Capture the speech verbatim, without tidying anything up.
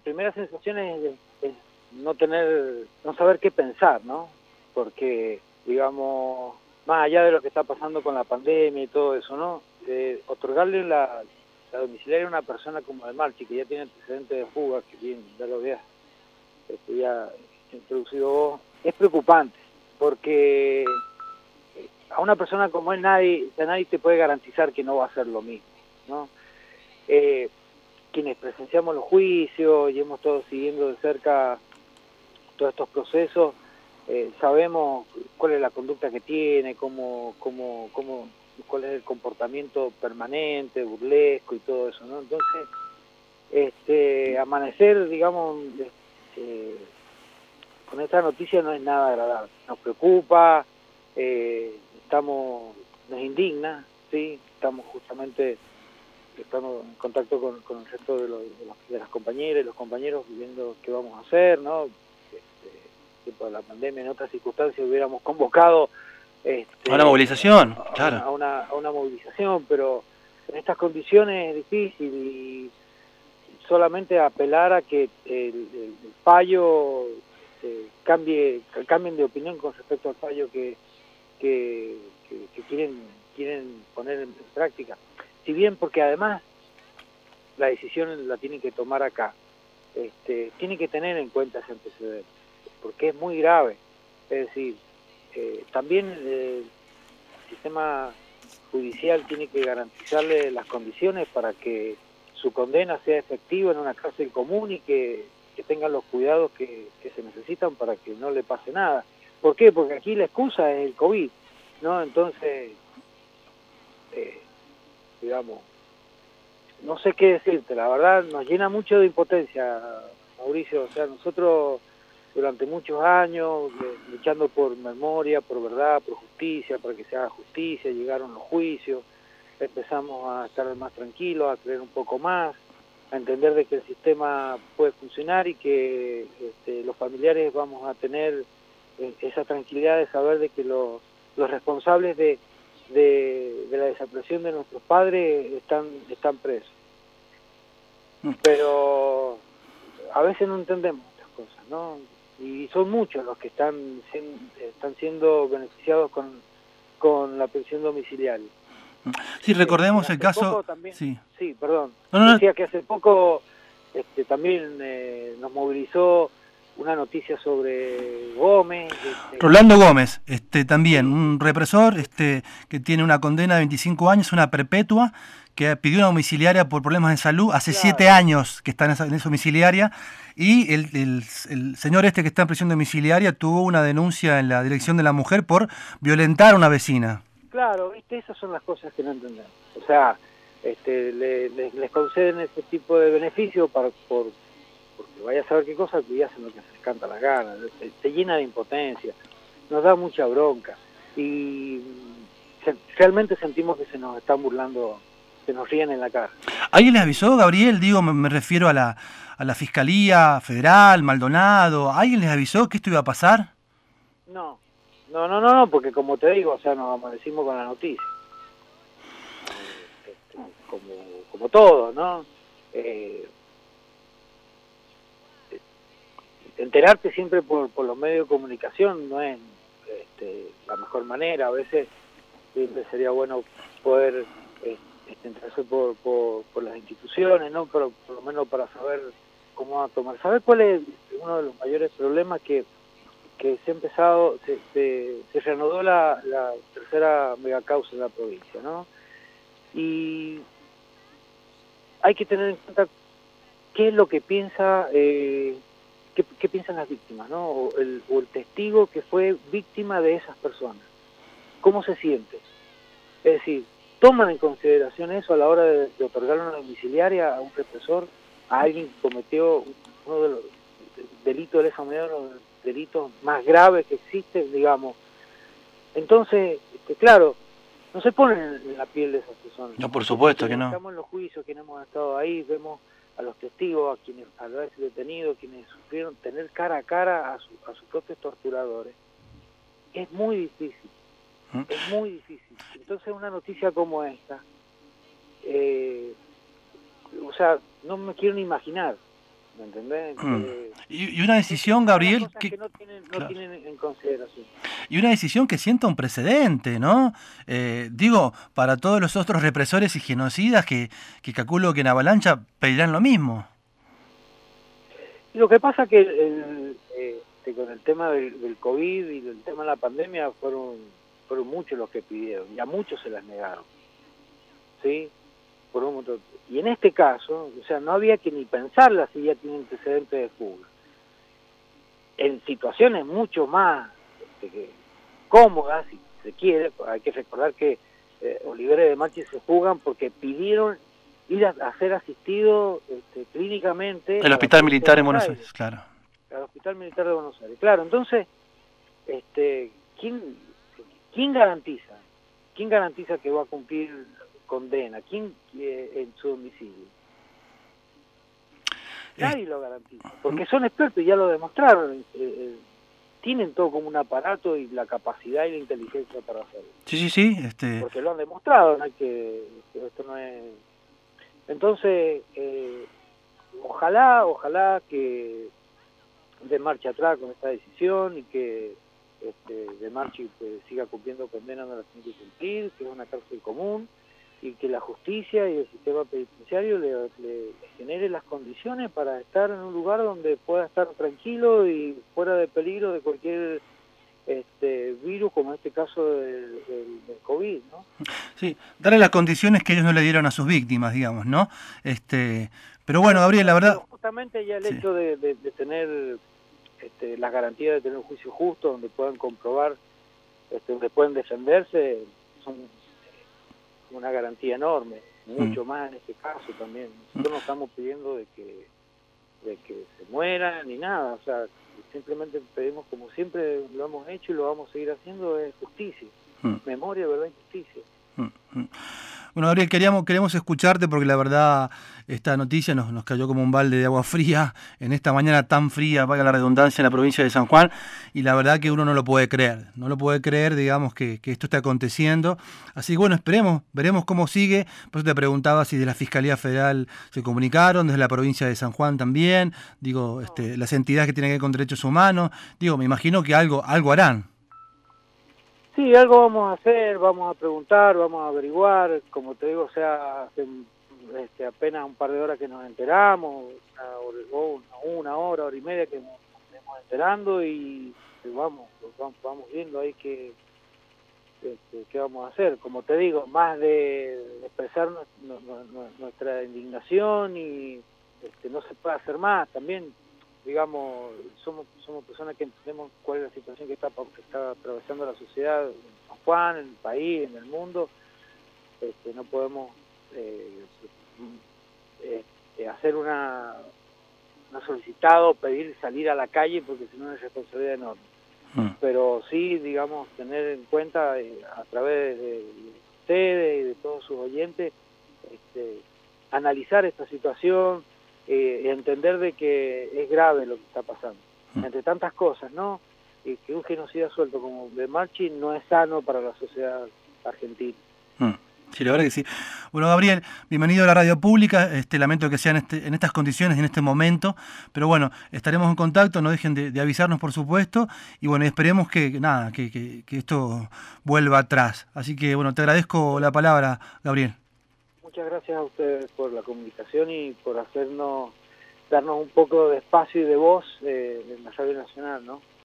primera sensación es, es no tener, no saber qué pensar, ¿no? Porque, digamos, más allá de lo que está pasando con la pandemia y todo eso, ¿no? Eh, otorgarle la, la domiciliaria a una persona como de Marchi, que ya tiene antecedentes de fuga, que bien, ya lo habías este, ya introducido vos, es preocupante, porque a una persona como él nadie, nadie te puede garantizar que no va a hacer lo mismo, ¿no? Eh, quienes presenciamos los juicios y hemos estado siguiendo de cerca todos estos procesos, eh, sabemos cuál es la conducta que tiene, cómo, cómo, cómo, cuál es el comportamiento permanente, burlesco y todo eso, ¿no? Entonces, este, amanecer, digamos, este, con esta noticia no es nada agradable, nos preocupa, eh, estamos, nos indigna, ¿sí? Estamos justamente, estamos en contacto con, con el resto de, los, de, los, de las compañeras y los compañeros viendo qué vamos a hacer, ¿no? Este, tiempo de la pandemia, en otras circunstancias hubiéramos convocado este, a una movilización, a, claro. una, a, una, a una movilización, pero en estas condiciones es difícil y solamente apelar a que el, el, el fallo eh, cambie, cambien de opinión con respecto al fallo que, que, que, que quieren, quieren poner en práctica. Si bien, porque además la decisión la tienen que tomar acá, este, tienen que tener en cuenta ese antecedente, porque es muy grave. Es decir, eh, también eh, el sistema judicial tiene que garantizarle las condiciones para que su condena sea efectiva en una cárcel común y que, que tengan los cuidados que, que se necesitan para que no le pase nada. ¿Por qué? Porque aquí la excusa es el COVID, ¿no? Entonces, eh, digamos, no sé qué decirte, la verdad nos llena mucho de impotencia, Mauricio. O sea, nosotros durante muchos años eh, luchando por memoria, por verdad, por justicia, para que se haga justicia, llegaron los juicios, empezamos a estar más tranquilos, a creer un poco más, a entender de que el sistema puede funcionar y que este, los familiares vamos a tener eh, esa tranquilidad de saber de que los, los responsables de, de, de la desaparición de nuestros padres están, están presos. Pero a veces no entendemos estas cosas, ¿no? Y son muchos los que están, están siendo beneficiados con, con la pensión domiciliaria. Sí, recordemos este, el caso... También, sí. sí, perdón. No, no, Decía que hace poco este, también eh, nos movilizó una noticia sobre Gómez. Este, Rolando Gómez, este, también, sí, un represor este, que tiene una condena de veinticinco años, una perpetua, que pidió una domiciliaria por problemas de salud, hace claro. siete años que está en esa, en esa domiciliaria, y el, el, el señor este que está en prisión domiciliaria tuvo una denuncia en la Dirección de la Mujer por violentar a una vecina. Claro, ¿viste? Esas son las cosas que no entendemos. O sea, este, le, le, les conceden ese tipo de beneficio para, por, porque vaya a saber qué cosa y hacen lo que se les canta las ganas, se, se llena de impotencia, nos da mucha bronca y se, realmente sentimos que se nos están burlando, se nos ríen en la cara. ¿Alguien les avisó, Gabriel? Digo, me, me refiero a la, a la Fiscalía Federal, Maldonado, ¿alguien les avisó que esto iba a pasar? No, no, no, no, no, porque como te digo, o sea, nos amanecimos con la noticia. Este, como, como todo, ¿no? Eh, enterarte siempre por, por los medios de comunicación no es este, la mejor manera. A veces siempre sería bueno poder este, enterarse por, por, por las instituciones, ¿no? Pero por lo menos para saber cómo va a tomar. ¿Saber cuál es uno de los mayores problemas? Que, que se ha empezado, se, se, se reanudó la, la tercera megacausa en la provincia, ¿no? Y hay que tener en cuenta qué es lo que piensa... Eh, ¿Qué, ¿Qué piensan las víctimas, ¿no? O el, o el testigo que fue víctima de esas personas? ¿Cómo se siente? Es decir, ¿toman en consideración eso a la hora de, de otorgar una domiciliaria a un represor, a alguien que cometió uno de los delitos de lesa humanidad, uno de los delitos más graves que existen, digamos? Entonces, este, claro, no se ponen en la piel de esas personas. No, por supuesto que no. Estamos en los juicios, quienes hemos estado ahí, vemos a los testigos, a quienes a veces detenidos, quienes sufrieron tener cara a cara a, su, a sus propios torturadores. Es muy difícil, ¿Mm? es muy difícil. Entonces una noticia como esta, eh, o sea, no me quiero ni imaginar ¿me entendés? Mm. Eh, Y, y una decisión, Gabriel, cosas que, que no tienen, no claro. tienen en consideración. Y una decisión que sienta un precedente, ¿no? Eh, digo, para todos los otros represores y genocidas que, que calculo que en Avalancha pedirán lo mismo. Y lo que pasa que el, el, eh, este, con el tema del, del COVID y el tema de la pandemia fueron, fueron muchos los que pidieron, y a muchos se las negaron, ¿sí? Por un montón. Y en este caso, o sea, no había que ni pensarla si ya tiene antecedentes de fuga. En situaciones mucho más este, cómodas, si se quiere, hay que recordar que eh, Olivera y De Marchi se fugan porque pidieron ir a, a ser asistido este, clínicamente El a la Hospital provincia Militar de en Buenos Buenos Aires, Aires, claro. al Hospital Militar de Buenos Aires. Claro, entonces, este, ¿quién, quién garantiza? ¿Quién garantiza que va a cumplir condena? ¿Quién eh, en su domicilio? Nadie lo garantiza, porque son expertos y ya lo demostraron. Eh, eh, tienen todo como un aparato y la capacidad y la inteligencia para hacerlo. Sí, sí, sí. Este... Porque lo han demostrado, no hay que, que esto no es... Entonces, eh, ojalá, ojalá que de marcha atrás con esta decisión y que este, De Marchi pues, siga cumpliendo condena, no la tiene que cumplir, que es una cárcel común, y que la justicia y el sistema penitenciario le, le, le genere las condiciones para estar en un lugar donde pueda estar tranquilo y fuera de peligro de cualquier este virus, como en este caso del, del, del COVID, ¿no? Sí, darle las condiciones que ellos no le dieron a sus víctimas, digamos, ¿no? Este, pero bueno, Gabriel, la verdad... Pero justamente ya el sí. hecho de, de, de tener este, las garantías de tener un juicio justo, donde puedan comprobar, este, donde pueden defenderse, son una garantía enorme, mucho mm. más en este caso también. Nosotros no estamos pidiendo de que, de que se mueran ni nada, o sea, simplemente pedimos, como siempre lo hemos hecho y lo vamos a seguir haciendo, es justicia, mm. memoria, verdad y justicia. Mm. Bueno, Gabriel, queríamos, queremos escucharte porque la verdad esta noticia nos, nos cayó como un balde de agua fría en esta mañana tan fría, valga la redundancia, en la provincia de San Juan, y la verdad que uno no lo puede creer, no lo puede creer, digamos, que, que esto está aconteciendo. Así que bueno, esperemos, veremos cómo sigue. Por eso te preguntaba si de la Fiscalía Federal se comunicaron, desde la provincia de San Juan también, digo, este, las entidades que tienen que ver con derechos humanos, digo, me imagino que algo, algo harán. Sí, algo vamos a hacer, vamos a preguntar, vamos a averiguar, como te digo, o sea, hace este, apenas un par de horas que nos enteramos, una, una, una hora, hora y media que nos estamos enterando y vamos, vamos, vamos viendo ahí qué, este, qué vamos a hacer. Como te digo, más de expresar nuestra, nuestra indignación y este, no se puede hacer más, también digamos, somos somos personas que entendemos cuál es la situación que está, que está atravesando la sociedad en San Juan, en el país, en el mundo. Este, no podemos eh, eh, hacer una, una solicitado, pedir salir a la calle, porque si no es responsabilidad enorme. Mm. Pero sí, digamos, tener en cuenta eh, a través de, de ustedes y de todos sus oyentes, este, analizar esta situación, Eh, entender de que es grave lo que está pasando, mm. entre tantas cosas, ¿no? Y que un genocida suelto como De Marchi no es sano para la sociedad argentina. Mm. Sí, la verdad que sí. Bueno, Gabriel, bienvenido a la radio pública. Este, lamento que sea en, este, en estas condiciones, en este momento, pero bueno, estaremos en contacto, no dejen de, de avisarnos, por supuesto, y bueno, esperemos que nada, que, que, que esto vuelva atrás. Así que bueno, te agradezco la palabra, Gabriel. Muchas gracias a ustedes por la comunicación y por hacernos, darnos un poco de espacio y de voz eh, en la radio nacional, ¿no?